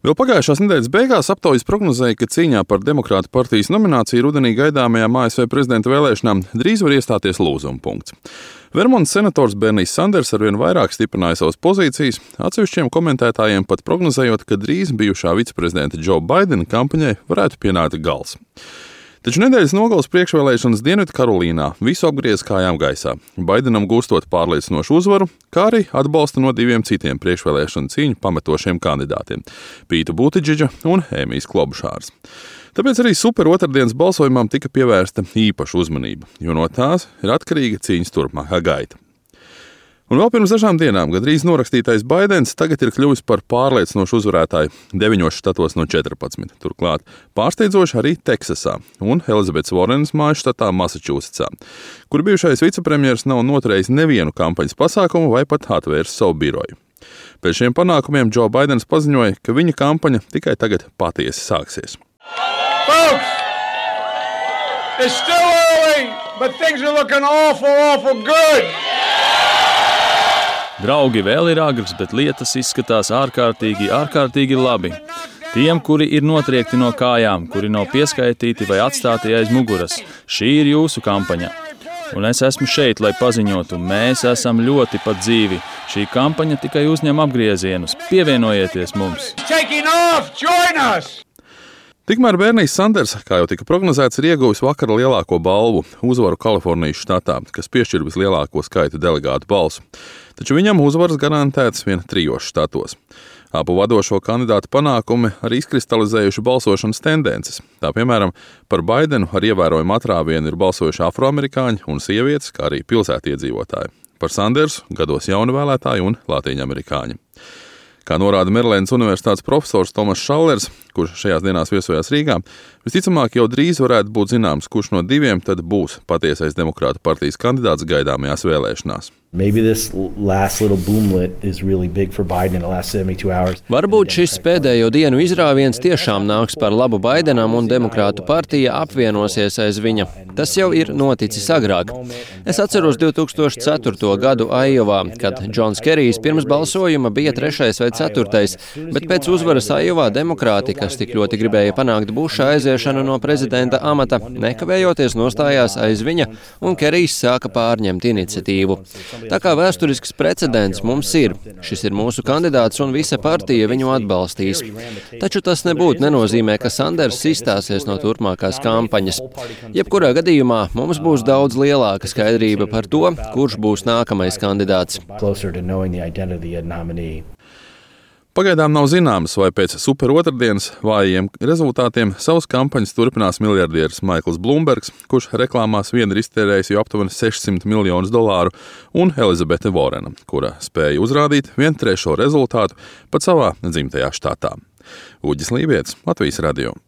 Vēl pagājušās nedēļas beigās aptaujas prognozēja, ka cīņā par Demokrātu partijas nomināciju rudenī gaidāmajām ASV prezidenta vēlēšanām drīz var iestāties lūzuma punkts. Vermontas senators Bernijs Sanders arvien vairāk stiprināja savas pozīcijas, atsevišķiem komentētājiem pat prognozējot, ka drīz bijušā viceprezidenta Džo Baidena kampaņai varētu pienākt gals. Taču nedēļas nogales priekšvēlēšanas Dienvidkarolīnā visu apgriez kājām gaisā. Baidenam gūstot pārliecinošu uzvaru, kā arī atbalsta no diviem citiem priekšvēlēšanu cīņu pametošiem kandidātiem – Pītu Butidžiģa un Ēmijas Klobušārs. Tāpēc arī super otrdienas balsojumam tika pievērsta īpaša uzmanība, jo no tās ir atkarīga cīņas turpmākā gaita. Un vēl pirms dažām dienām gandrīz norakstītais Baidens tagad ir kļuvis par pārliecinošu uzvarētāju 9 štatos no 14. Turklāt pārsteidzoši arī Teksasā un Elizabetes Vorenas mājas štatā Massachusettsā, kur bijušais vicepremjers nav noturējis nevienu kampaņas pasākumu vai pat atvērs savu biroju. Pēc šiem panākumiem Džo Baidens paziņoja, ka viņa kampaņa tikai tagad patiesi sāksies. Folks, it's still early, but things are looking awful good. Draugi, vēl ir agrs, bet lietas izskatās ārkārtīgi labi. Tiem, kuri ir notriekti no kājām, kuri nav pieskaitīti vai atstāti aiz muguras, šī ir jūsu kampaņa. Un es esmu šeit, lai paziņotu, mēs esam ļoti pat dzīvi. Šī kampaņa tikai uzņem apgriezienus. Pievienojieties mums! Tikmēr Bernijs Sanders, kā jau tika prognozēts, ir ieguvis vakara lielāko balvu uzvaru Kalifornijas štatā, kas piešķir vislielāko skaitu delegātu balsu. Taču viņam uzvaras garantēts vien 3 štatos. Abu vadošo kandidātu panākumi arī izkristalizējuši balsošanas tendences. Tā piemēram, par Baidenu ar ievērojumu atrāvienu ir balsojuši afroamerikāņi un sievietes, kā arī pilsētiedzīvotāji. Par Sandersu gados jauni vēlētāji un latīņamerikāņi. Kā norāda Merilēnas Universitātes profesors Tomas Šallers, kurš šajās dienās viesojās Rīgā, visticamāk jau drīz varētu būt zināms, kurš no diviem tad būs patiesais Demokrātu partijas kandidāts gaidāmajās vēlēšanās. Varbūt šis pēdējo dienu izrāviens tiešām nāks par labu Baidenam un Demokrātu partija apvienosies aiz viņa. Tas jau ir noticis agrāk. Es atceros 2004. gadu Aiovā, kad Džons Kerijs pirms balsojuma bija 3. vai 4., bet pēc uzvaras Aiovā demokrāti, kas tik ļoti gribēja panākt Buša aiziešanu no prezidenta amata, nekavējoties nostājās aiz viņa, un Kerijs sāka pārņemt iniciatīvu. Tā kā vēsturisks precedents mums ir. Šis ir mūsu kandidāts un visa partija viņu atbalstīs. Taču tas nebūtu nenozīmē, ka Sanders izstāsies no turpmākās kampaņas. Jebkurā gadījumā mums būs daudz lielāka skaidrība par to, kurš būs nākamais kandidāts. Pagaidām nav zināms, vai pēc super otrdienas vājiem rezultātiem savas kampaņas turpinās miljardieris Maikls Blumbergs, kurš reklāmās vien ir iztērējis jau aptuveni $600 miljonus, un Elizabete Vorena, kura spēja uzrādīt vien 3. rezultātu pat savā dzimtajā štatā. Uģis Lībietis, Latvijas radio.